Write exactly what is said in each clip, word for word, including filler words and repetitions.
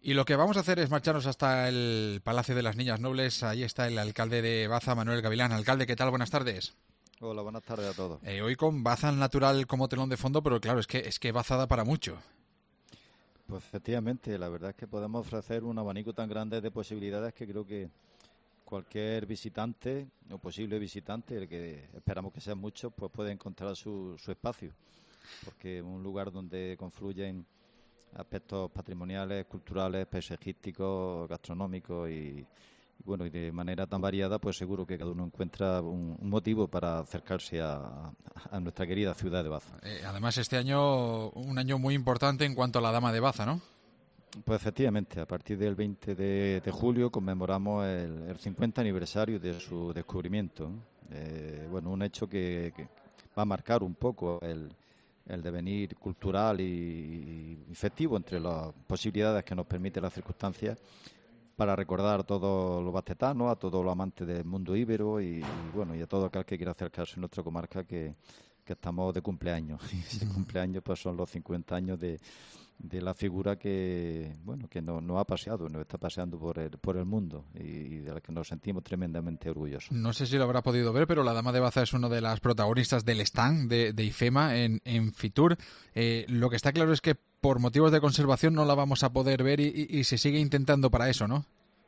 Y lo que vamos a hacer es marcharnos hasta el Palacio de las Niñas Nobles. Ahí está el alcalde de Baza, Manuel Gavilán. Alcalde, ¿qué tal? Buenas tardes. Hola, buenas tardes a todos. Eh, hoy con Baza natural como telón de fondo, pero claro, es que es que Baza da para mucho. Pues efectivamente, la verdad es que podemos ofrecer un abanico tan grande de posibilidades que creo que cualquier visitante o posible visitante, el que esperamos que sean muchos, pues puede encontrar su, su espacio, porque es un lugar donde confluyen aspectos patrimoniales, culturales, paisajísticos, gastronómicos y, y bueno, y de manera tan variada, pues seguro que cada uno encuentra un, un motivo para acercarse a, a nuestra querida ciudad de Baza. Eh, además, este año, un año muy importante en cuanto a la Dama de Baza, ¿no? Pues efectivamente, a partir del veinte de, de julio conmemoramos el, el cincuenta aniversario de su descubrimiento. Eh, bueno, un hecho que, que va a marcar un poco el, el devenir cultural y, y festivo entre las posibilidades que nos permite las circunstancias para recordar a todos los bastetanos, a todos los amantes del mundo íbero y, y bueno, y a todo aquel que quiera acercarse a nuestra comarca que, que estamos de cumpleaños. Y ese cumpleaños pues son los cincuenta años de de la figura que bueno que nos no ha paseado, nos está paseando por el, por el mundo y, y de la que nos sentimos tremendamente orgullosos. No sé si lo habrá podido ver, pero la Dama de Baza es una de las protagonistas del stand de, de IFEMA en, en Fitur. Eh, lo que está claro es que por motivos de conservación no la vamos a poder ver y, y, y se sigue intentando para eso, ¿no?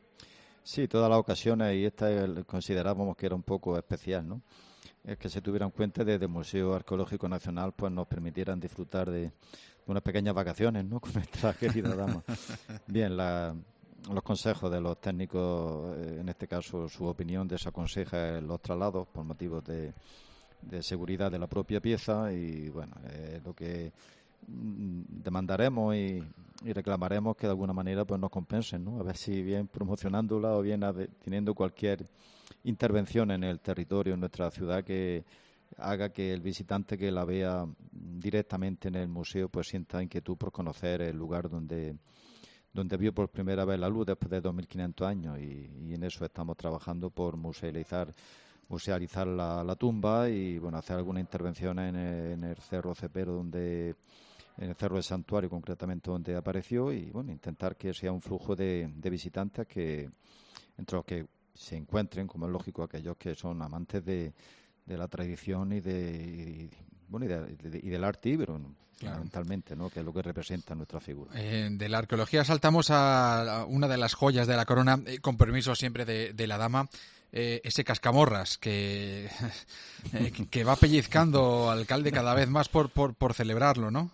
Sí, todas las ocasiones, y esta el, considerábamos que era un poco especial, ¿no? Es que se tuvieran cuenta desde el Museo Arqueológico Nacional, pues nos permitieran disfrutar de unas pequeñas vacaciones, ¿no? Con nuestra querida dama. Bien, la, los consejos de los técnicos, eh, en este caso su opinión desaconseja los traslados por motivos de, de seguridad de la propia pieza y bueno, eh, lo que mm, demandaremos y, y reclamaremos que de alguna manera pues nos compensen, ¿no? A ver si bien promocionándola o bien ade- teniendo cualquier intervención en el territorio, en nuestra ciudad que haga que el visitante que la vea directamente en el museo pues sienta inquietud por conocer el lugar donde donde vio por primera vez la luz después de dos mil quinientos años y, y en eso estamos trabajando por musealizar musealizar la, la tumba y bueno hacer alguna intervención en el, en el Cerro Cepero donde en el Cerro del Santuario concretamente donde apareció y bueno intentar que sea un flujo de, de visitantes que entre los que se encuentren, como es lógico, aquellos que son amantes de, de la tradición y de y, bueno y, de, de, y del arte íbero, ¿no? Claro. Fundamentalmente, ¿no? Que es lo que representa nuestra figura. Eh, de la arqueología saltamos a una de las joyas de la corona, eh, con permiso siempre de, de la dama, eh, ese cascamorras que, eh, que va pellizcando al alcalde cada vez más por, por, por celebrarlo, ¿no?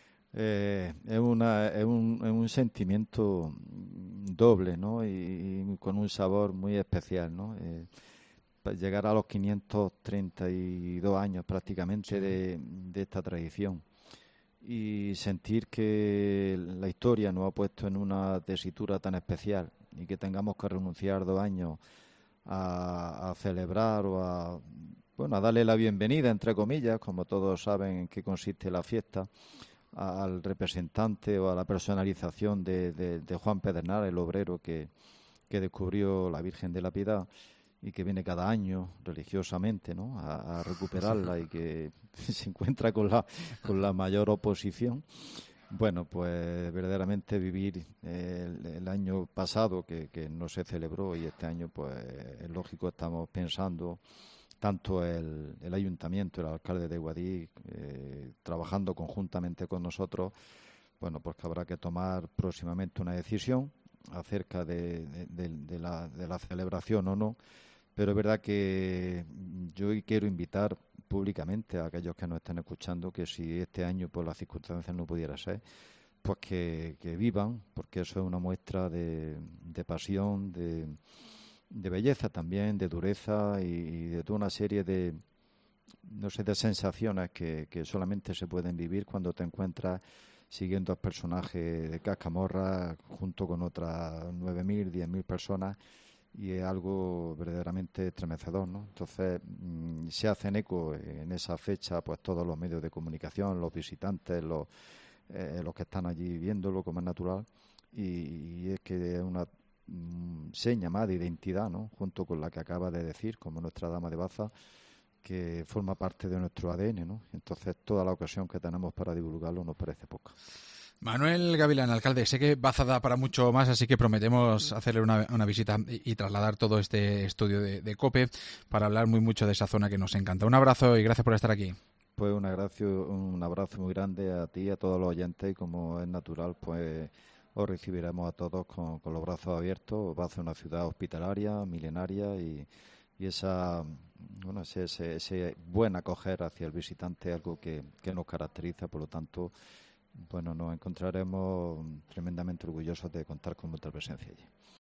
Eh, es, una, es, un, es un sentimiento doble, ¿no? Y, y con un sabor muy especial, ¿no? Eh, llegar a los quinientos treinta y dos años prácticamente sí. de, de esta tradición y sentir que la historia nos ha puesto en una tesitura tan especial y que tengamos que renunciar dos años a, a celebrar o a, bueno, a darle la bienvenida, entre comillas, como todos saben en qué consiste la fiesta, al representante o a la personalización de, de, de Juan Pedernal, el obrero que, que descubrió la Virgen de la Piedad y que viene cada año religiosamente, ¿no? a, a recuperarla y que se encuentra con la, con la mayor oposición. Bueno, pues verdaderamente vivir el, el año pasado que, que no se celebró y este año, pues es lógico, estamos pensando tanto el, el ayuntamiento, el alcalde de Guadix, eh, trabajando conjuntamente con nosotros, bueno, pues que habrá que tomar próximamente una decisión acerca de, de, de, de, la, de la celebración o no, pero es verdad que yo quiero invitar públicamente a aquellos que nos estén escuchando que si este año por las circunstancias no pudiera ser, pues que, que vivan, porque eso es una muestra de, de pasión, de de belleza también, de dureza y, y de toda una serie de, no sé, de sensaciones que, que solamente se pueden vivir cuando te encuentras siguiendo al personaje de Cascamorra junto con otras nueve mil, diez mil personas y es algo verdaderamente estremecedor, ¿no? Entonces mmm, se hacen eco en esa fecha pues todos los medios de comunicación, los visitantes, los, eh, los que están allí viéndolo como es natural y, y es que es una seña más de identidad, ¿no? Junto con la que acaba de decir, como nuestra Dama de Baza, que forma parte de nuestro A D N, ¿no? Entonces toda la ocasión que tenemos para divulgarlo nos parece poca. Manuel Gavilán, alcalde, sé que Baza da para mucho más, así que prometemos hacerle una, una visita y, y trasladar todo este estudio de, de COPE para hablar muy mucho de esa zona que nos encanta. Un abrazo y gracias por estar aquí. Pues un abrazo, un abrazo muy grande a ti y a todos los oyentes, y como es natural, pues os recibiremos a todos con, con los brazos abiertos. Baza es una ciudad hospitalaria, milenaria, y, y esa, bueno, ese, ese, ese buen acoger hacia el visitante es algo que, que nos caracteriza. Por lo tanto, bueno, nos encontraremos tremendamente orgullosos de contar con vuestra presencia allí.